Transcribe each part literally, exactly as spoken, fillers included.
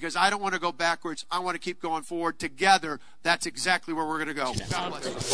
because I don't want to go backwards. I want to keep going forward. Together, that's exactly where we're going to go. God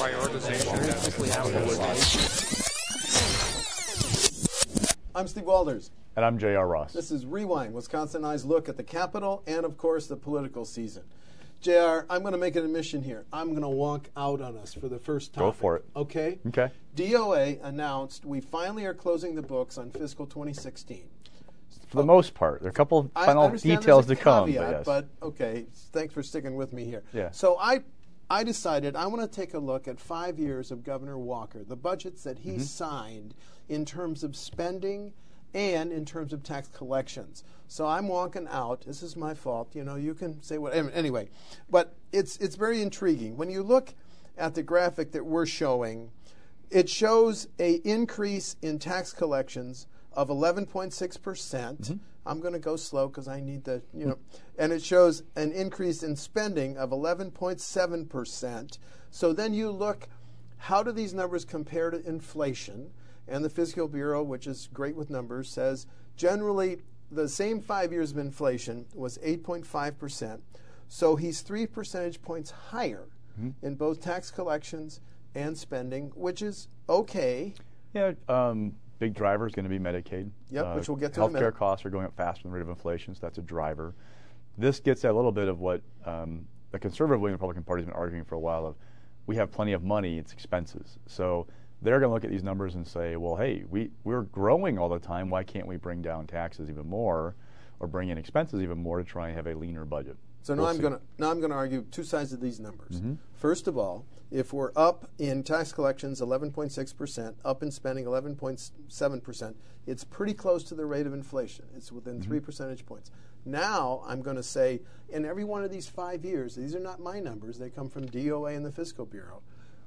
bless. I'm Steve Walders. And I'm J R. Ross. This is Rewind, Wisconsin Eye's look at the Capitol and, of course, the political season. J R, I'm going to make an admission here. I'm going to wonk out on us for the first time. Go for it. Okay? Okay. D O A announced we finally are closing the books on fiscal twenty sixteen. For the oh, most part. There are a couple of final details to come. Caveat, but, yes. but okay, thanks for sticking with me here. Yeah. So I I decided I want to take a look at five years of Governor Walker, the budgets that he mm-hmm. signed in terms of spending and in terms of tax collections. So I'm walking out. This is my fault. You know, you can say what. Anyway, but it's it's very intriguing. When you look at the graphic that we're showing, it shows a increase in tax collections of eleven point six percent. Mm-hmm. I'm going to go slow because I need the, you know, and it shows an increase in spending of eleven point seven percent. So then you look, how do these numbers compare to inflation? And the Fiscal Bureau, which is great with numbers, says generally the same five years of inflation was eight point five percent. So he's three percentage points higher mm-hmm. in both tax collections and spending, which is okay. Yeah, um, big driver is going to be Medicaid. Yep, uh, which we'll get to Healthcare in a minute. Costs are going up faster than the rate of inflation, so that's a driver. This gets at a little bit of what um, the conservative wing of the Republican Party has been arguing for a while of, we have plenty of money, it's expenses. So they're going to look at these numbers and say, well, hey, we, we're growing all the time. Why can't we bring down taxes even more or bring in expenses even more to try and have a leaner budget? So now we'll I'm going to now I'm going to argue two sides of these numbers. Mm-hmm. First of all, if we're up in tax collections eleven point six percent, up in spending eleven point seven percent, it's pretty close to the rate of inflation. It's within mm-hmm. three percentage points. Now I'm going to say, in every one of these five years, these are not my numbers, they come from D O A and the Fiscal Bureau,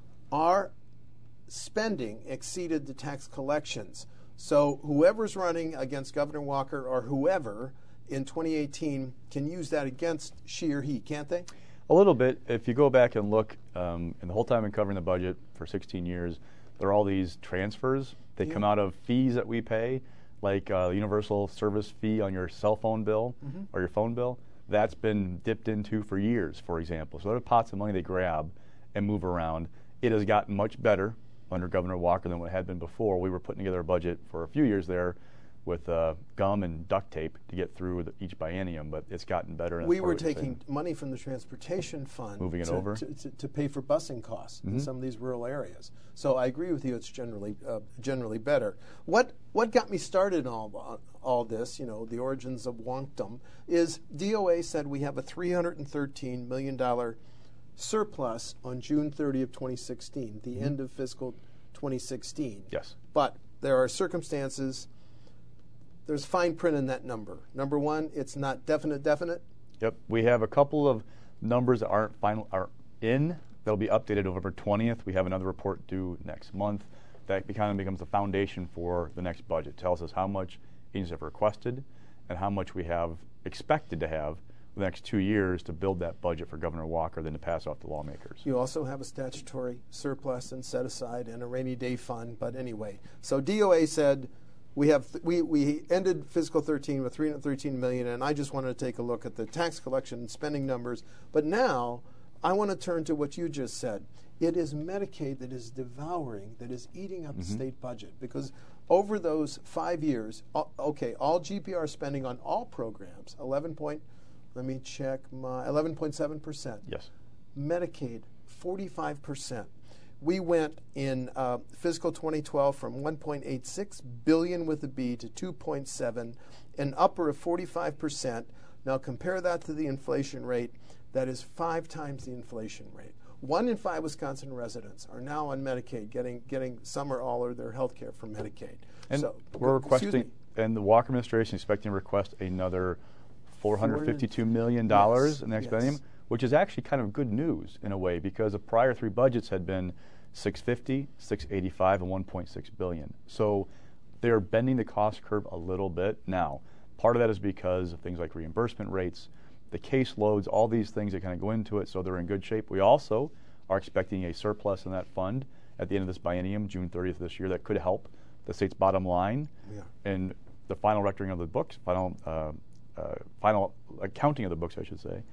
our spending exceeded the tax collections. So whoever's running against Governor Walker or whoever in twenty eighteen can use that against she or he, can't they? A little bit. If you go back and look, um, and the whole time I've been covering the budget for sixteen years, there are all these transfers. They yeah. come out of fees that we pay, like uh, universal service fee on your cell phone bill mm-hmm. or your phone bill. That's been dipped into for years, for example. So there are pots of money they grab and move around. It has gotten much better under Governor Walker than what had been before. We were putting together a budget for a few years there with uh, gum and duct tape to get through the, each biennium, but it's gotten better. We were taking money from the transportation fund moving it to, over to, to, to pay for busing costs mm-hmm. in some of these rural areas. So I agree with you; it's generally uh, generally better. What what got me started on all, all this, you know, the origins of wonkdom, is D O A said we have a three hundred thirteen million dollars surplus on June thirtieth, twenty sixteen, the mm-hmm. end of fiscal twenty sixteen. Yes. But there are circumstances. There's fine print in that number. Number one, it's not definite, definite. Yep. We have a couple of numbers that aren't final, are in. They'll be updated November twentieth. We have another report due next month. That kind of becomes the foundation for the next budget. It tells us how much agencies have requested and how much we have expected to have the next two years to build that budget for Governor Walker, then to pass off to lawmakers. You also have a statutory surplus and set aside and a rainy day fund. But anyway, so D O A said, We have th- we we ended fiscal thirteen with three hundred thirteen million dollars, and I just wanted to take a look at the tax collection and spending numbers. But now I want to turn to what you just said. It is Medicaid that is devouring, that is eating up mm-hmm. the state budget, because over those five years, uh, okay, all G P R spending on all programs, eleven point, let me check my eleven point seven percent. Yes. Medicaid, forty-five percent. We went in uh, fiscal twenty twelve from one point eight six billion dollars with a B to two point seven, an upper of forty-five percent. Now compare that to the inflation rate. That is five times the inflation rate. One in five Wisconsin residents are now on Medicaid, getting getting some or all of their health care from Medicaid. And so, we're requesting, and the Walker administration is expecting to request another four hundred fifty-two million dollars yes, in the next yes. biennium, which is actually kind of good news in a way, because the prior three budgets had been six fifty, six eighty-five, and one point six billion. So they're bending the cost curve a little bit. Now, part of that is because of things like reimbursement rates, the case loads, all these things that kind of go into it, so they're in good shape. We also are expecting a surplus in that fund at the end of this biennium, June thirtieth this year, that could help the state's bottom line. Yeah. And the final rectoring of the books, final uh, uh, final accounting of the books, I should say.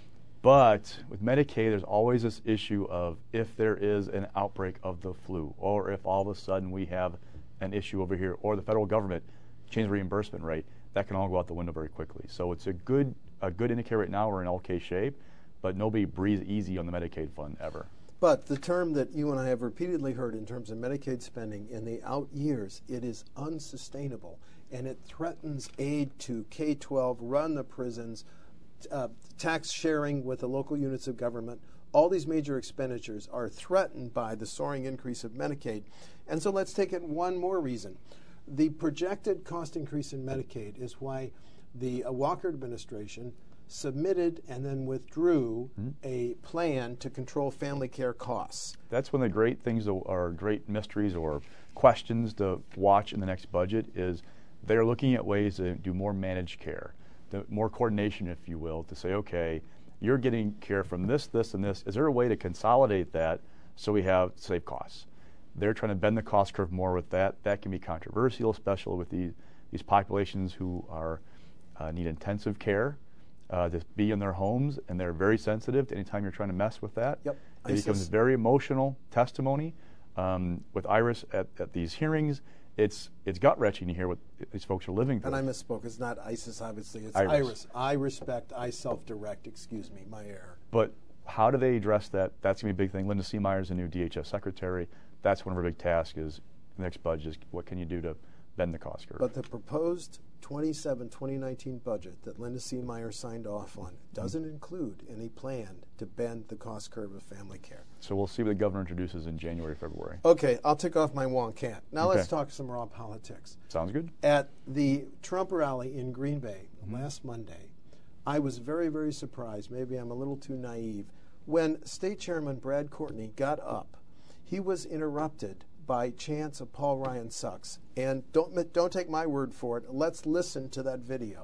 But with Medicaid, there's always this issue of if there is an outbreak of the flu, or if all of a sudden we have an issue over here, or the federal government change the reimbursement rate, that can all go out the window very quickly. So it's a good a good indicator right now we're in okay shape, but nobody breathes easy on the Medicaid fund ever. But the term that you and I have repeatedly heard in terms of Medicaid spending in the out years, it is unsustainable, and it threatens aid to K twelve, run the prisons, uh, tax sharing with the local units of government. All these major expenditures are threatened by the soaring increase of Medicaid. And so let's take it one more reason. The projected cost increase in Medicaid is why the uh, Walker administration submitted and then withdrew mm-hmm. a plan to control family care costs. That's one of the great things, or great mysteries or questions to watch in the next budget is they're looking at ways to do more managed care, the, more coordination, if you will, to say, okay, you're getting care from this, this, and this. Is there a way to consolidate that so we have save costs? They're trying to bend the cost curve more with that. That can be controversial, especially with these, these populations who are uh, need intensive care. Uh, to be in their homes, and they're very sensitive to any time you're trying to mess with that. Yep. It becomes very emotional testimony. Um, with Iris at, at these hearings, it's it's gut-wrenching to hear what these folks are living through. And I misspoke. It's not ISIS, obviously. It's Iris. Iris. I respect, I self-direct. Excuse me, my error. But how do they address that? That's going to be a big thing. Linda Seemeyer is the new D H S secretary. That's one of her big tasks is the next budget is what can you do to bend the cost curve. But the proposed twenty-seven twenty nineteen budget that Linda Seemeyer signed off on doesn't mm-hmm. include any plan to bend the cost curve of family care. So we'll see what the governor introduces in January, February. Okay, I'll take off my wonk hat. Now okay. let's talk some raw politics. Sounds good. At the Trump rally in Green Bay mm-hmm. last Monday, I was very, very surprised, maybe I'm a little too naive, when State Chairman Brad Courtney got up. He was interrupted by chants of Paul Ryan sucks. And don't, don't take my word for it. Let's listen to that video.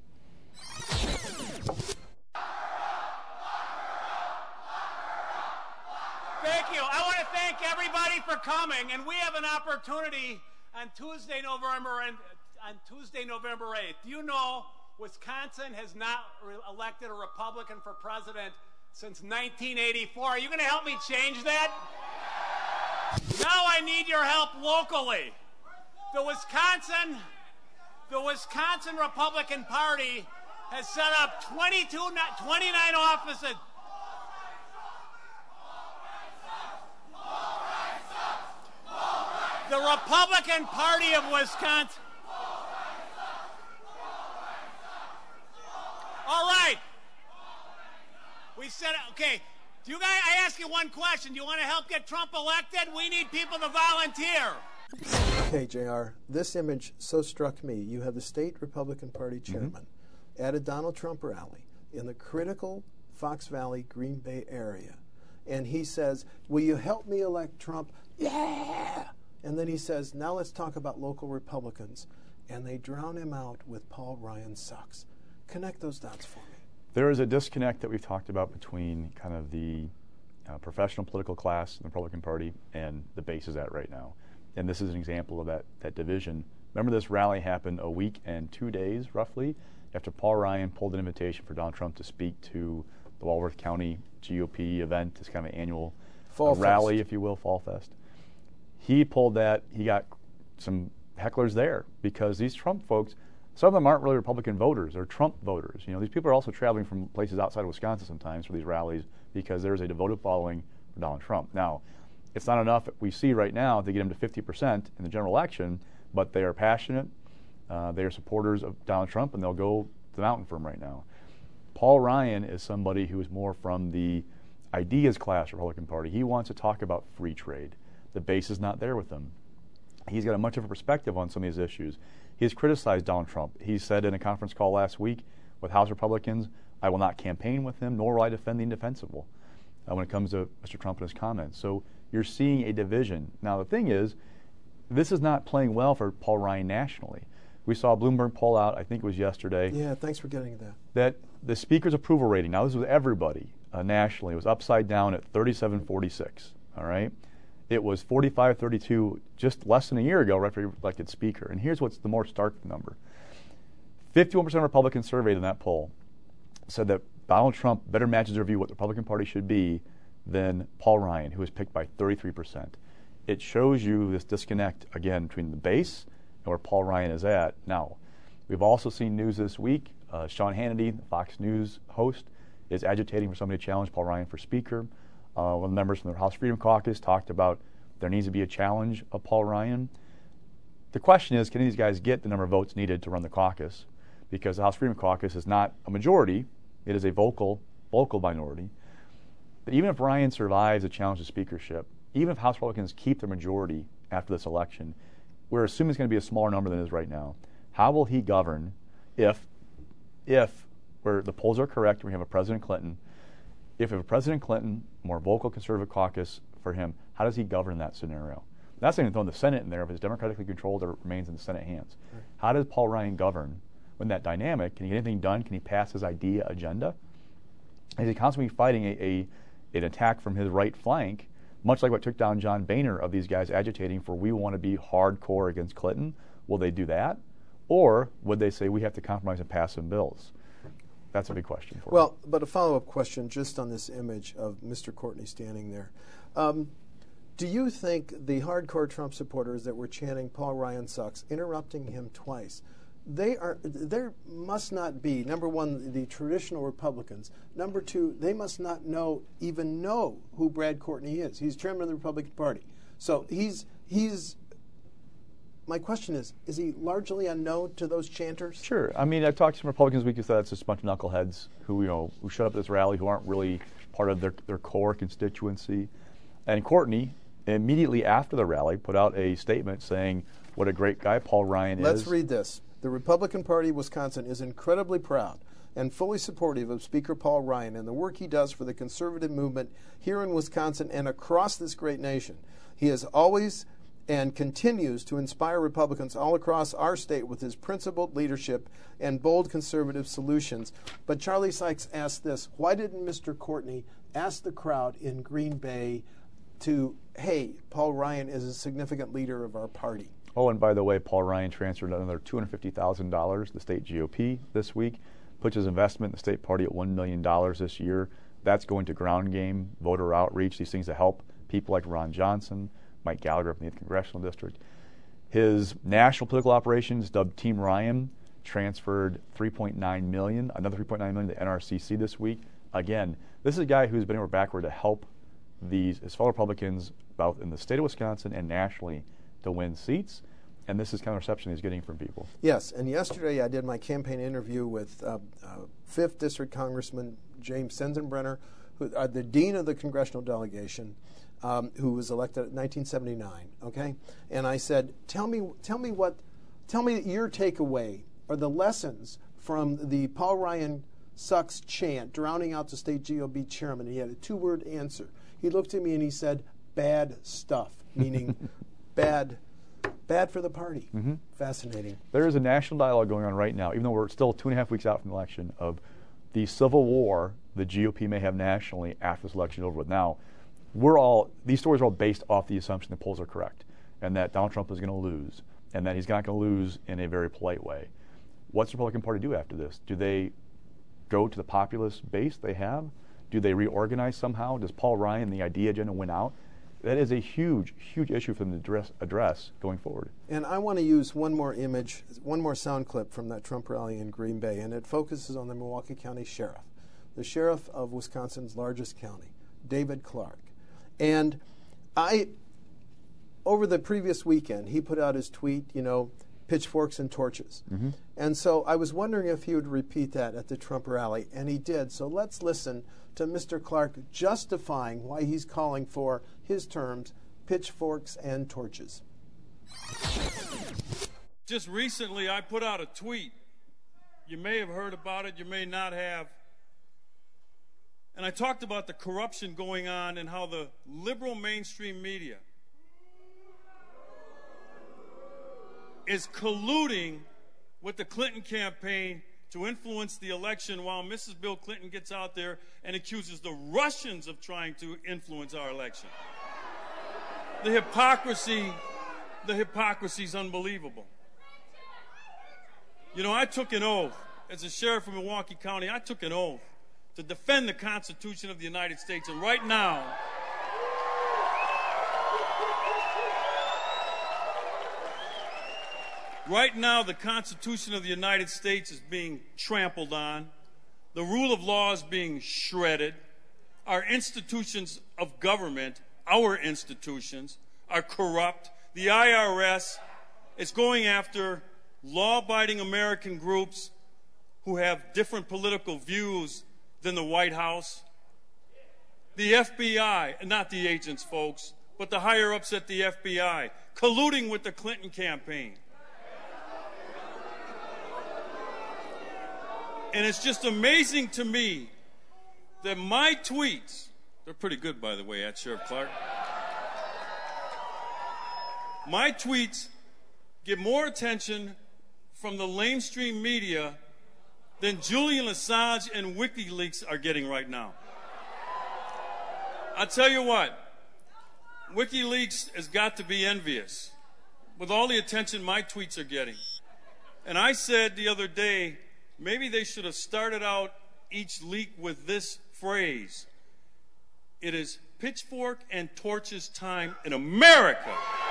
Thank you. I want to thank everybody for coming. And we have an opportunity on Tuesday, November, and, on Tuesday, November eighth. Do you know Wisconsin has not re- elected a Republican for president since nineteen eighty-four? Are you going to help me change that? Now I need your help locally. The Wisconsin, the Wisconsin Republican Party has set up twenty-two, twenty-nine offices. The Republican Party of Wisconsin. All right. We said, okay. Do you guys, I ask you one question. Do you want to help get Trump elected? We need people to volunteer. Okay, J R, this image so struck me. You have the state Republican Party chairman mm-hmm. at a Donald Trump rally in the critical Fox Valley, Green Bay area. And he says, will you help me elect Trump? Yeah! And then he says, now let's talk about local Republicans. And they drown him out with Paul Ryan sucks. Connect those dots for me. There is a disconnect that we've talked about between kind of the uh, professional political class in the Republican Party and the base is at right now. And this is an example of that, that division. Remember, this rally happened a week and two days, roughly, after Paul Ryan pulled an invitation for Donald Trump to speak to the Walworth County G O P event, this kind of annual uh, rally, if you will, Fall Fest. He pulled that. He got some hecklers there because these Trump folks, some of them aren't really Republican voters. They're Trump voters. You know, these people are also traveling from places outside of Wisconsin sometimes for these rallies because there's a devoted following for Donald Trump. Now, it's not enough we see right now to get him to fifty percent in the general election, but they are passionate. Uh, they are supporters of Donald Trump, and they'll go to the mountain for him right now. Paul Ryan is somebody who is more from the ideas class Republican Party. He wants to talk about free trade. The base is not there with him. He's got a much of a perspective on some of these issues. He has criticized Donald Trump. He said in a conference call last week with House Republicans, I will not campaign with him, nor will I defend the indefensible uh, when it comes to Mister Trump and his comments. So you're seeing a division. Now the thing is, this is not playing well for Paul Ryan nationally. We saw a Bloomberg poll out, I think it was yesterday. Yeah, thanks for getting that. That the speaker's approval rating, now this was everybody uh, nationally, was upside down at thirty-seven forty-six, all right? It was forty-five thirty-two just less than a year ago right after he elected speaker. And here's what's the more stark number. fifty-one percent of Republicans surveyed in that poll said that Donald Trump better matches their view what the Republican Party should be than Paul Ryan, who was picked by thirty-three percent. It shows you this disconnect, again, between the base and where Paul Ryan is at. Now, we've also seen news this week. Uh, Sean Hannity, the Fox News host, is agitating for somebody to challenge Paul Ryan for Speaker. Uh, one of the members from the House Freedom Caucus talked about there needs to be a challenge of Paul Ryan. The question is, can these guys get the number of votes needed to run the caucus? Because the House Freedom Caucus is not a majority. It is a vocal, vocal minority. But even if Ryan survives a challenge to speakership, even if House Republicans keep their majority after this election, we're assuming it's going to be a smaller number than it is right now. How will he govern if, if where the polls are correct and we have a President Clinton, if we have a President Clinton, more vocal conservative caucus for him, how does he govern that scenario? That's not even throwing the Senate in there if it's democratically controlled or it remains in the Senate hands. Right. How does Paul Ryan govern when that dynamic? Can he get anything done? Can he pass his idea agenda? Is he constantly fighting a, a an attack from his right flank, much like what took down John Boehner of these guys agitating for we want to be hardcore against Clinton? Will they do that? Or would they say we have to compromise and pass some bills? That's a big question for Well, me. But a follow-up question just on this image of Mister Courtney standing there. Um, do you think the hardcore Trump supporters that were chanting Paul Ryan sucks, interrupting him twice, they are there must not be, number one, the traditional Republicans. Number two, they must not know even know who Brad Courtney is. He's chairman of the Republican Party. So he's he's my question is, is he largely unknown to those chanters? Sure. I mean, I've talked to some Republicans this week who thought it's just a bunch of knuckleheads who, you know, who showed up at this rally who aren't really part of their, their core constituency. And Courtney, immediately after the rally, put out a statement saying what a great guy Paul Ryan Let's is. Let's read this. The Republican Party of Wisconsin is incredibly proud and fully supportive of Speaker Paul Ryan and the work he does for the conservative movement here in Wisconsin and across this great nation. He has always and continues to inspire Republicans all across our state with his principled leadership and bold conservative solutions. But Charlie Sykes asked this, why didn't Mister Courtney ask the crowd in Green Bay to, hey, Paul Ryan is a significant leader of our party? Oh, and by the way, Paul Ryan transferred another two hundred fifty thousand dollars to the state G O P this week, puts his investment in the state party at one million dollars this year. That's going to ground game, voter outreach, these things that help people like Ron Johnson, Mike Gallagher from the eighth Congressional District. His national political operations, dubbed Team Ryan, transferred three point nine million dollars, another three point nine million dollars to N R C C this week. Again, this is a guy who's been over backward to help these his fellow Republicans, both in the state of Wisconsin and nationally, to win seats. And this is kind of reception he's getting from people. Yes, and yesterday I did my campaign interview with uh, uh, fifth District Congressman James Sensenbrenner, who, uh, the dean of the congressional delegation, um, who was elected in nineteen seventy-nine. Okay, and I said, "Tell me, tell me what, tell me your takeaway or the lessons from the Paul Ryan sucks chant drowning out the state G O P chairman." He had a two-word answer. He looked at me and he said, "Bad stuff," meaning bad. Bad for the party. Mm-hmm. Fascinating. There is a national dialogue going on right now, even though we're still two and a half weeks out from the election, of the civil war the G O P may have nationally after this election is over with. Now, we're all these stories are all based off the assumption the polls are correct and that Donald Trump is going to lose and that he's not going to lose in a very polite way. What's the Republican Party do after this? Do they go to the populist base they have? Do they reorganize somehow? Does Paul Ryan, the idea agenda, win out? That is a huge, huge issue for them to address, address going forward. And I want to use one more image, one more sound clip from that Trump rally in Green Bay, and it focuses on the Milwaukee County Sheriff, the sheriff of Wisconsin's largest county, David Clark. And I, over the previous weekend, he put out his tweet, you know, pitchforks and torches. Mm-hmm. And so I was wondering if he would repeat that at the Trump rally, and he did. So let's listen to Mister Clark justifying why he's calling for his terms, pitchforks and torches. Just recently, I put out a tweet. You may have heard about it, you may not have. And I talked about the corruption going on and how the liberal mainstream media is colluding with the Clinton campaign to influence the election while Missus Bill Clinton gets out there and accuses the Russians of trying to influence our election. The hypocrisy, the hypocrisy is unbelievable. You know, I took an oath as a sheriff of Milwaukee County. I took an oath to defend the Constitution of the United States. And right now, right now, the Constitution of the United States is being trampled on. The rule of law is being shredded. Our institutions of government, our institutions, are corrupt. The I R S is going after law-abiding American groups who have different political views than the White House. The F B I, not the agents, folks, but the higher-ups at the F B I, colluding with the Clinton campaign. And it's just amazing to me that my tweets, they're pretty good, by the way, at Sheriff Clark. My tweets get more attention from the lamestream media than Julian Assange and WikiLeaks are getting right now. I'll tell you what, WikiLeaks has got to be envious with all the attention my tweets are getting. And I said the other day, maybe they should have started out each leak with this phrase: it is pitchfork and torches time in America.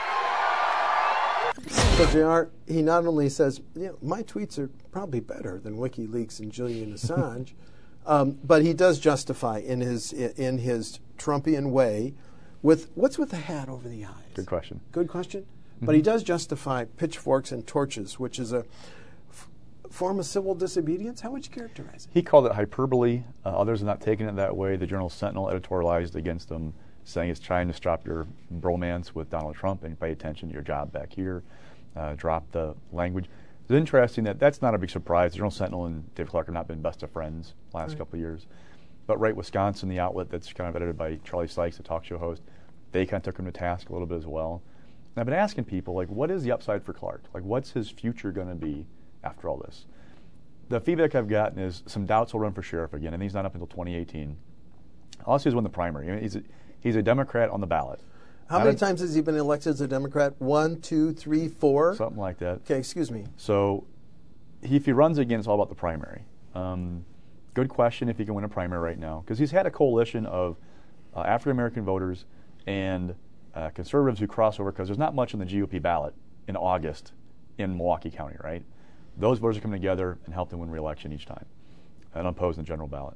So, J R, he not only says, you know, my tweets are probably better than WikiLeaks and Julian Assange, um, but he does justify in his in his Trumpian way with, what's with the hat over the eyes? Good question. Good question. Mm-hmm. But he does justify pitchforks and torches, which is a f- form of civil disobedience. How would you characterize it? He called it hyperbole. Uh, others are not taking it that way. The Journal Sentinel editorialized against him, saying it's trying to stop your bromance with Donald Trump and pay attention to your job back here. Uh, drop the language. It's interesting that that's not a big surprise. The Journal Sentinel and David Clark have not been best of friends the last right. couple of years. But Right Wisconsin, the outlet that's kind of edited by Charlie Sykes, the talk show host, they kind of took him to task a little bit as well. And I've been asking people, like, what is the upside for Clark? Like, what's his future going to be after all this? The feedback I've gotten is some doubts he'll run for sheriff again, and he's not up until twenty eighteen. All he has won the primary. I mean, he's, a, he's a Democrat on the ballot. How many times has he been elected as a Democrat? One, two, three, four? Something like that. Okay, excuse me. So he, if he runs again, it's all about the primary. Um, good question if he can win a primary right now, because he's had a coalition of uh, African-American voters and uh, conservatives who cross over, because there's not much on the G O P ballot in August in Milwaukee County, right? Those voters are coming together and help them win re-election each time, unopposed in the general ballot.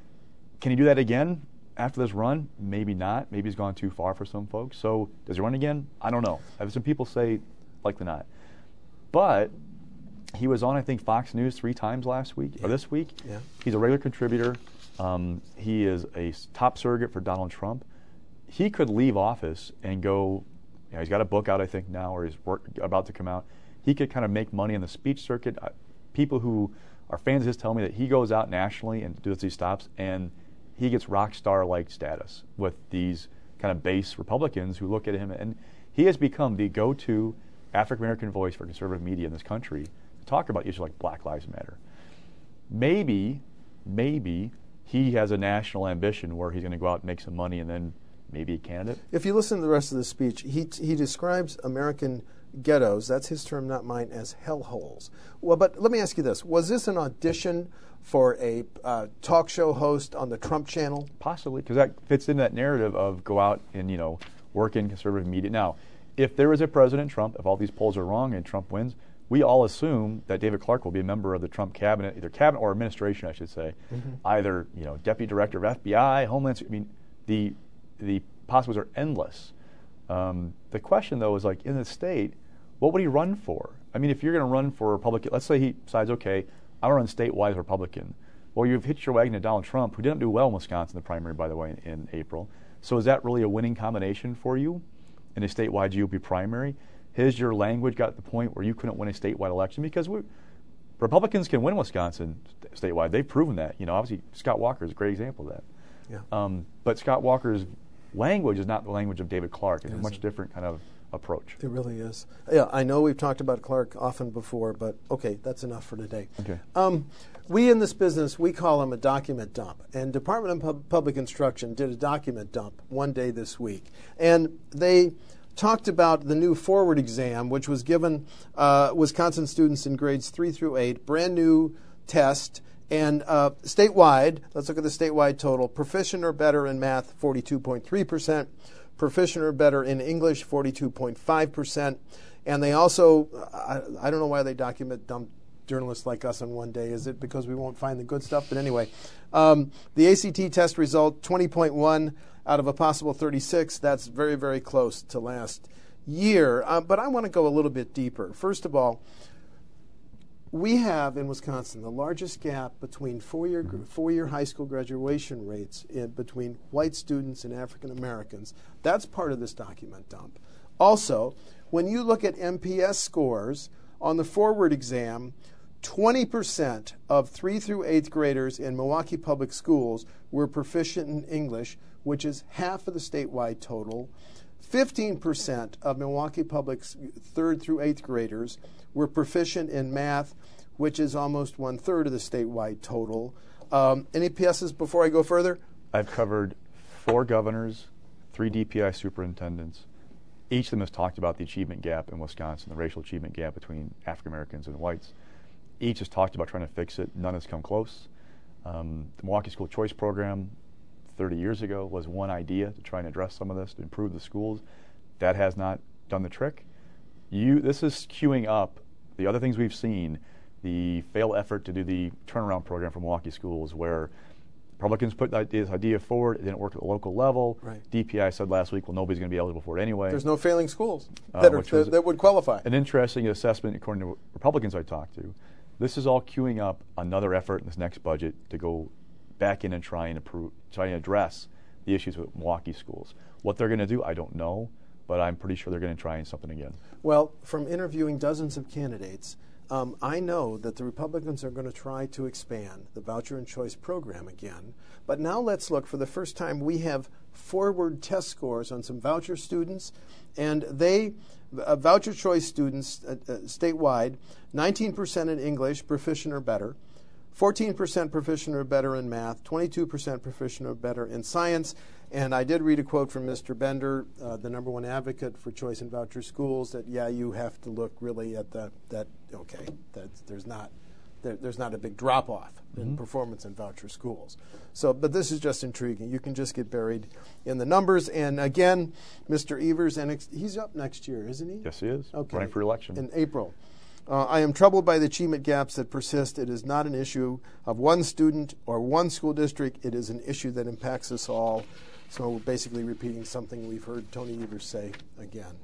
Can he do that again after this run? Maybe not. Maybe he's gone too far for some folks. So does he run again? I don't know. I've some people say likely not. But he was on, I think, Fox News three times last week, yeah. or this week. Yeah. He's a regular contributor. Um, he is a top surrogate for Donald Trump. He could leave office and go, you know, he's got a book out, I think, now, or he's work, about to come out. He could kind of make money in the speech circuit. Uh, people who are fans of his tell me that he goes out nationally and does these stops, and he gets rock star-like status with these kind of base Republicans who look at him, and he has become the go-to African-American voice for conservative media in this country to talk about issues like Black Lives Matter. Maybe, maybe he has a national ambition where he's going to go out and make some money and then maybe a candidate. If you listen to the rest of the speech, he he describes American ghettos, that's his term, not mine, as hellholes. Well, but let me ask you this. Was this an audition for a uh, talk show host on the Trump channel? Possibly, because that fits in that narrative of go out and, you know, work in conservative media. Now, if there is a President Trump, if all these polls are wrong and Trump wins, we all assume that David Clark will be a member of the Trump cabinet, either cabinet or administration, I should say, mm-hmm. either, you know, deputy director of F B I, Homeland Security. I mean, the the possibilities are endless. Um, the question, though, is like in the state, what would he run for? I mean, if you're going to run for Republican, let's say he decides, okay, I want to run statewide as Republican. Well, you've hitched your wagon to Donald Trump, who didn't do well in Wisconsin in the primary, by the way, in, in April. So is that really a winning combination for you in a statewide G O P primary? Has your language got to the point where you couldn't win a statewide election? Because we, Republicans can win Wisconsin st- statewide. They've proven that. You know, obviously, Scott Walker is a great example of that. Yeah. Um, but Scott Walker's language is not the language of David Clark. It's a much different kind of approach. It really is. Yeah, I know we've talked about Clark often before, but okay, that's enough for today. Okay. Um, we in this business, we call them a document dump. And Department of Pub- Public Instruction did a document dump one day this week. And they talked about the new Forward exam, which was given uh, Wisconsin students in grades three through eight, brand new test. And uh, statewide, let's look at the statewide total. Proficient or better in math, forty-two point three percent. Proficient or better in English, forty-two point five percent. And they also, I, I don't know why they document dumb journalists like us on one day. Is it because we won't find the good stuff? But anyway, um, the A C T test result, twenty point one out of a possible thirty-six. That's very, very close to last year. Uh, but I want to go a little bit deeper. First of all, we have in Wisconsin the largest gap between four-year mm-hmm. four-year high school graduation rates in, between white students and African Americans. That's part of this document dump. Also, when you look at M P S scores on the Forward exam, twenty percent of three through eighth graders in Milwaukee Public Schools were proficient in English, which is half of the statewide total. fifteen percent of Milwaukee Public's third through eighth graders were proficient in math, which is almost one-third of the statewide total. Um, any P S's before I go further? I've covered four governors, three D P I superintendents. Each of them has talked about the achievement gap in Wisconsin, the racial achievement gap between African Americans and whites. Each has talked about trying to fix it. None has come close. Um, the Milwaukee School Choice Program thirty years ago was one idea to try and address some of this, to improve the schools. That has not done the trick. You, this is queuing up the other things we've seen, the failed effort to do the turnaround program for Milwaukee schools, where Republicans put this idea forward, it didn't work at the local level. Right. D P I said last week, well, nobody's going to be eligible for it anyway. There's no failing schools uh, that, are, that, that would qualify. An interesting assessment, according to Republicans I talked to. This is all queuing up another effort in this next budget to go back in and try and, approve, try and address the issues with Milwaukee schools. What they're going to do, I don't know, but I'm pretty sure they're going to try something again. Well, from interviewing dozens of candidates, um, I know that the Republicans are going to try to expand the voucher and choice program again. But now let's look. For the first time, we have forward test scores on some voucher students, and they, uh, voucher choice students uh, uh, statewide, nineteen percent in English, proficient or better, fourteen percent proficient or better in math, twenty-two percent proficient or better in science. And I did read a quote from Mister Bender, uh, the number one advocate for choice and voucher schools, that, yeah, you have to look really at the, that, okay, that there's not there, there's not a big drop-off mm-hmm. in performance in voucher schools. So, but this is just intriguing. You can just get buried in the numbers. And again, Mister Evers, and ex- he's up next year, isn't he? Yes, he is. Okay. Running for election. In April. Uh, I am troubled by the achievement gaps that persist. It is not an issue of one student or one school district. It is an issue that impacts us all. So we're basically repeating something we've heard Tony Evers say again.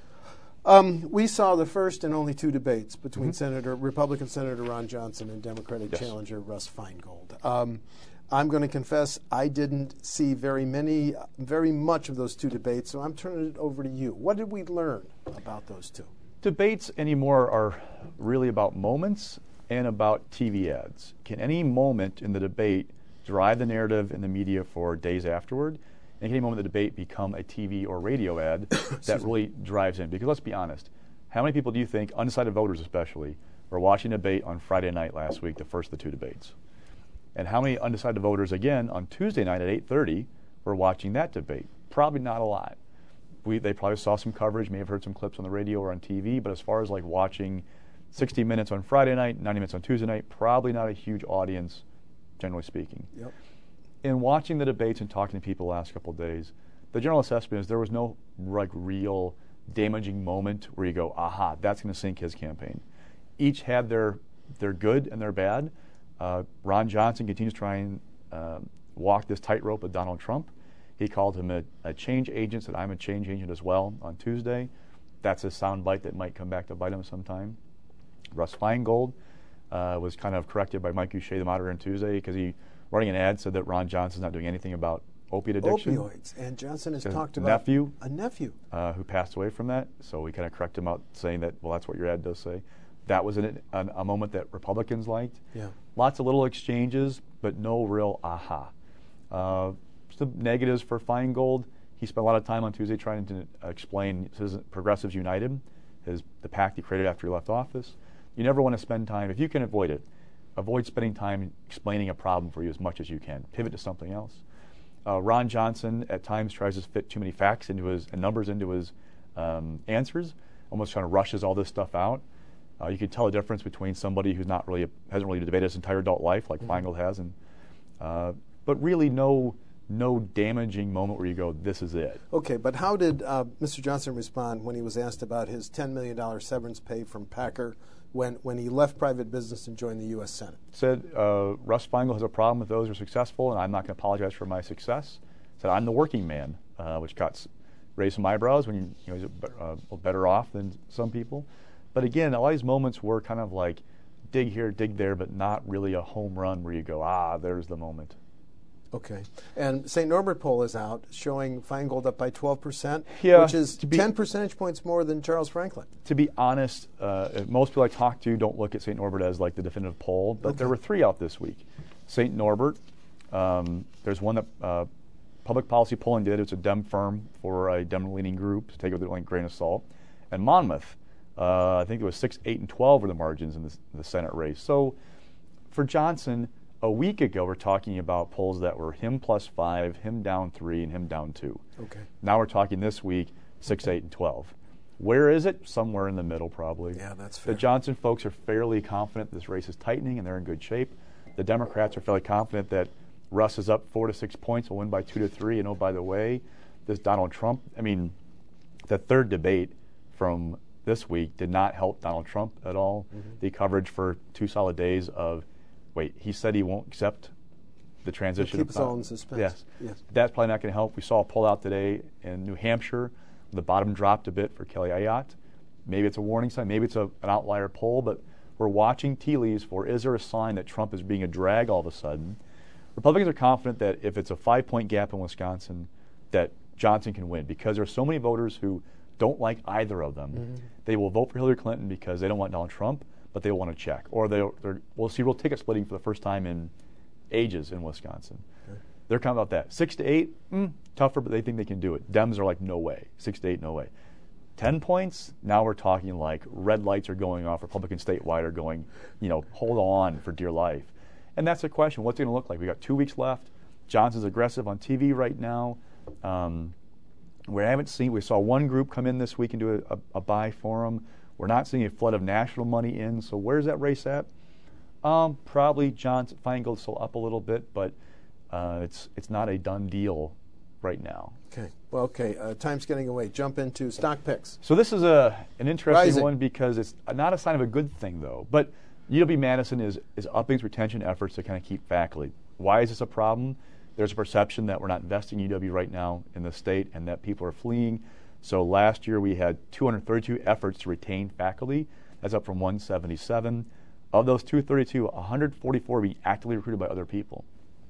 Um, we saw the first and only two debates between mm-hmm. Senator Republican Senator Ron Johnson and Democratic yes. challenger Russ Feingold. Um, I'm going to confess I didn't see very many, very much of those two debates, so I'm turning it over to you. What did we learn about those two? Debates anymore are really about moments and about T V ads. Can any moment in the debate drive the narrative in the media for days afterward? And can any moment in the debate become a T V or radio ad that really drives in? Because let's be honest, how many people do you think, undecided voters especially, were watching a debate on Friday night last week, the first of the two debates? And how many undecided voters, again, on Tuesday night at eight thirty, were watching that debate? Probably not a lot. We, they probably saw some coverage, may have heard some clips on the radio or on T V, but as far as like watching sixty minutes on Friday night, ninety minutes on Tuesday night, probably not a huge audience, generally speaking. Yep. In watching the debates and talking to people the last couple of days, the general assessment is there was no like real damaging moment where you go, aha, that's going to sink his campaign. Each had their their good and their bad. Uh, Ron Johnson continues to try and uh, walk this tightrope with Donald Trump. He called him a, a change agent, said I'm a change agent as well on Tuesday. That's a sound bite that might come back to bite him sometime. Russ Feingold uh, was kind of corrected by Mike Uche, the moderator, on Tuesday, because he, running an ad, said that Ron Johnson's not doing anything about opiate addiction. Opioids. And Johnson has His talked about nephew, a nephew uh, who passed away from that. So we kind of correct him out, saying that, well, that's what your ad does say. That was an, an, a moment that Republicans liked. Yeah. Lots of little exchanges, but no real aha. Uh, some negatives for Feingold. He spent a lot of time on Tuesday trying to uh, explain his Progressives United, his the pact he created after he left office. You never want to spend time, if you can avoid it, avoid spending time explaining a problem for you as much as you can. Pivot to something else. Uh, Ron Johnson at times tries to fit too many facts into his and numbers into his um, answers, almost kind of rushes all this stuff out. Uh, you can tell the difference between somebody who's not really hasn't really debated his entire adult life, like mm-hmm. Feingold has, and uh, but really no no damaging moment where you go, this is it. Okay, but how did uh, Mister Johnson respond when he was asked about his ten million dollars severance pay from Packer when when he left private business and joined the U S Senate? Said uh, Russ Feingold has a problem with those who are successful, and I'm not going to apologize for my success. Said I'm the working man, uh, which got raised some eyebrows when you, you know, he's uh, better off than some people. But again, all these moments were kind of like dig here, dig there, but not really a home run where you go, ah, there's the moment. Okay. And Saint Norbert poll is out showing Feingold up by twelve percent, yeah, which is be, ten percentage points more than Charles Franklin. To be honest, uh, most people I talk to don't look at Saint Norbert as like the definitive poll, but okay. there were three out this week. Saint Norbert, um, there's one that uh, Public Policy Polling did. It's a Dem firm for a Dem-leaning group, to take it with a grain of salt. And Monmouth, uh, I think it was six, eight, and twelve were the margins in the, the Senate race. So for Johnson, a week ago, we're talking about polls that were him plus five, him down three, and him down two. Okay. Now we're talking this week, six, eight, and twelve. Where is it? Somewhere in the middle, probably. Yeah, that's fair. The Johnson folks are fairly confident this race is tightening and they're in good shape. The Democrats are fairly confident that Russ is up four to six points, will win by two to three. And oh, by the way, this Donald Trump, I mean, the third debate from this week did not help Donald Trump at all. Mm-hmm. The coverage for two solid days of, wait, he said he won't accept the transition. Keep of us all in suspense. Yes. yes. That's probably not going to help. We saw a poll out today in New Hampshire. The bottom dropped a bit for Kelly Ayotte. Maybe it's a warning sign. Maybe it's a, an outlier poll, but we're watching tea leaves for, is there a sign that Trump is being a drag all of a sudden? Republicans are confident that if it's a five-point gap in Wisconsin, that Johnson can win because there are so many voters who don't like either of them. Mm-hmm. They will vote for Hillary Clinton because they don't want Donald Trump, but they want to check. Or they're, they're, we'll see real ticket splitting for the first time in ages in Wisconsin. Okay. They're confident about that. Six to eight, mm, tougher, but they think they can do it. Dems are like, no way. Six to eight, no way. Ten points, now we're talking like red lights are going off. Republicans statewide are going, you know, hold on for dear life. And that's the question. What's it going to look like? We got two weeks left. Johnson's aggressive on T V right now. Um, we haven't seen, we saw one group come in this week and do a, a, a buy for him. We're not seeing a flood of national money in. So where's that race at? Um, probably Johnson, Feingold still up a little bit, but uh, it's it's not a done deal right now. Okay. Well, okay. Uh, time's getting away. Jump into stock picks. So this is a an interesting Rising. one because it's not a sign of a good thing, though. But U W Madison is is upping its retention efforts to kind of keep faculty. Why is this a problem? There's a perception that we're not investing in U W right now in the state and that people are fleeing. So last year we had two hundred thirty-two efforts to retain faculty. That's up from one seventy-seven. Of those two hundred thirty-two, one hundred forty-four are being actively recruited by other people.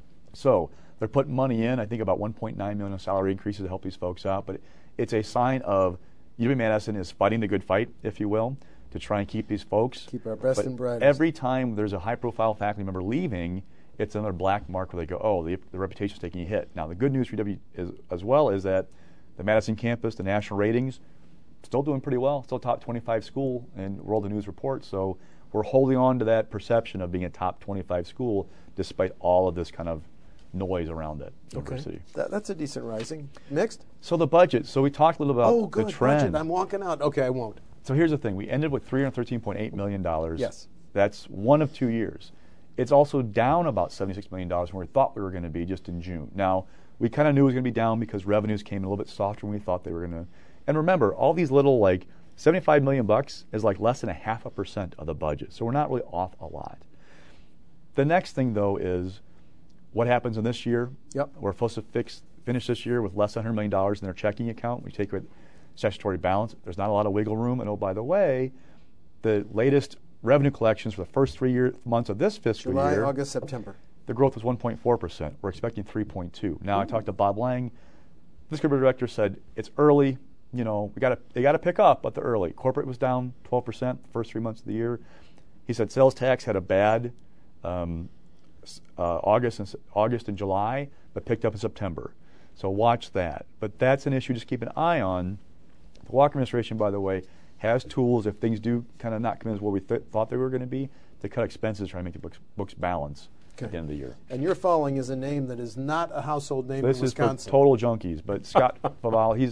So they're putting money in, I think about one point nine million dollars in salary increases to help these folks out. But it's a sign of U W Madison is fighting the good fight, if you will, to try and keep these folks. Keep our best but and brightest. Every time there's a high-profile faculty member leaving, it's another black mark where they go, oh, the, the reputation's taking a hit. Now, the good news for U W is, as well is that the Madison campus, the national ratings, still doing pretty well. Still top twenty-five school in World of News Report. So we're holding on to that perception of being a top twenty-five school despite all of this kind of noise around it. University. Okay. That, that's a decent rising. Next. So the budget. So we talked a little about oh, good, the trend. Budget. I'm walking out. Okay, I won't. So here's the thing. We ended with three hundred thirteen point eight million dollars. Yes. That's one of two years. It's also down about seventy-six million dollars from where we thought we were going to be just in June. Now, we kind of knew it was going to be down because revenues came in a little bit softer than we thought they were going to. And remember, all these little, like, seventy-five million bucks is like less than a half a percent of the budget. So we're not really off a lot. The next thing, though, is what happens in this year. Yep. We're supposed to fix, finish this year with less than one hundred million dollars in their checking account. We take it statutory balance. There's not a lot of wiggle room. And oh, by the way, the latest revenue collections for the first three year, months of this fiscal July, year. July, August, September. The growth was one point four percent. We're expecting three point two. Now, Ooh. I talked to Bob Lang. This corporate director said it's early. You know, we got to they got to pick up, but they're early. Corporate was down twelve percent the first three months of the year. He said sales tax had a bad um, uh, August and August and July, but picked up in September. So watch that. But that's an issue. Just keep an eye on. The Walker administration, by the way, has tools if things do kind of not come in as what we th- thought they were going to be to cut expenses, try to make the books, books balance okay. at the end of the year. And your following is a name that is not a household name this in Wisconsin. This is for total junkies, but Scott Faval, he's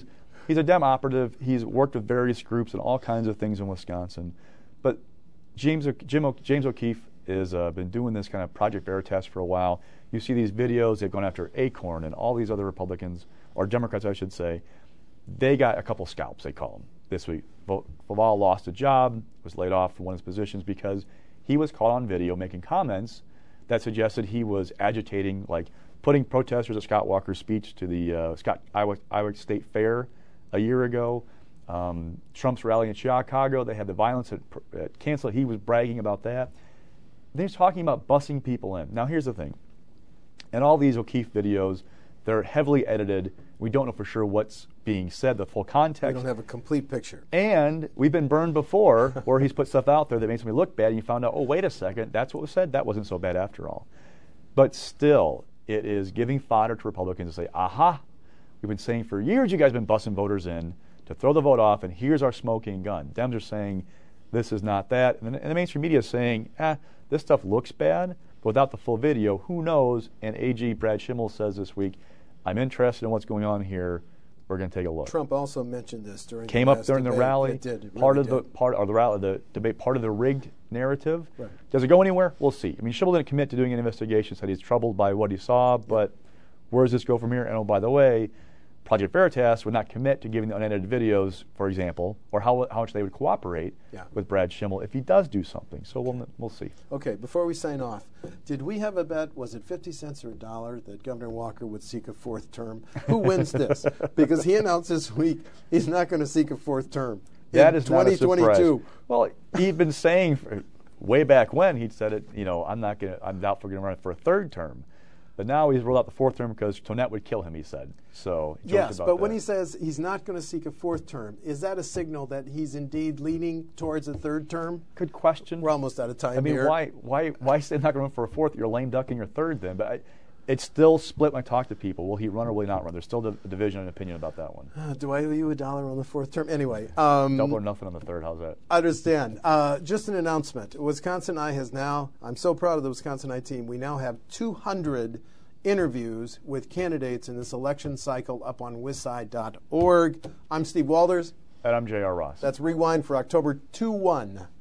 he's a Dem operative. He's worked with various groups and all kinds of things in Wisconsin. But James, o- Jim o- James O'Keefe has uh, been doing this kind of Project Veritas for a while. You see these videos, they've gone after Acorn and all these other Republicans, or Democrats, I should say. They got a couple scalps, they call them, this week. Laval lost a job, was laid off from one of his positions because he was caught on video making comments that suggested he was agitating, like putting protesters at Scott Walker's speech to the uh, Scott Iowa, Iowa State Fair a year ago. Um, Trump's rally in Chicago, they had the violence at, at canceled. He was bragging about that. Then he's talking about bussing people in. Now here's the thing. In all these O'Keefe videos, they're heavily edited. We don't know for sure what's being said, the full context. We don't have a complete picture. And we've been burned before where he's put stuff out there that makes me look bad, and you found out, oh, wait a second, that's what was said? That wasn't so bad after all. But still, it is giving fodder to Republicans to say, aha, we've been saying for years you guys have been bussing voters in to throw the vote off, and here's our smoking gun. Dems are saying this is not that. And the, and the mainstream media is saying, ah, this stuff looks bad, but without the full video, who knows? And A G Brad Schimmel says this week, I'm interested in what's going on here. We're going to take a look. Trump also mentioned this during came the up during debate. the rally. It did. It part really of the did. part of the rally, the debate, part of the rigged narrative. Right. Does it go anywhere? We'll see. I mean, Schimmel didn't commit to doing an investigation. Said he's troubled by what he saw, but where does this go from here? And oh, by the way, Project Veritas would not commit to giving the unedited videos, for example, or how how much they would cooperate Yeah. with Brad Schimmel if he does do something. So we'll we'll see. Okay, before we sign off, did we have a bet, was it fifty cents or a dollar, that Governor Walker would seek a fourth term? Who wins this? Because he announced this week he's not going to seek a fourth term. That in is not a surprise. twenty twenty-two. Well, he'd been saying for, way back when he'd said it. You know, I'm not going. to I'm doubtful going to run for a third term. But now he's rolled out the fourth term because Tonette would kill him, he said. So he joked Yes, about but when that. he says he's not going to seek a fourth term, is that a signal that he's indeed leaning towards a third term? Good question. We're almost out of time I mean, here. why, why, why say not going to run for a fourth? You're lame ducking your third then. But I, it's still split when I talk to people. Will he run or will he not run? There's still a division and opinion about that one. Uh, do I owe you a dollar on the fourth term? Anyway. Um, Double or nothing on the third. How's that? I understand. Uh, just an announcement. Wisconsin I has now, I'm so proud of the Wisconsin I team, we now have two hundred interviews with candidates in this election cycle up on wisci dot org. I'm Steve Walders. And I'm J R Ross. That's Rewind for October two one.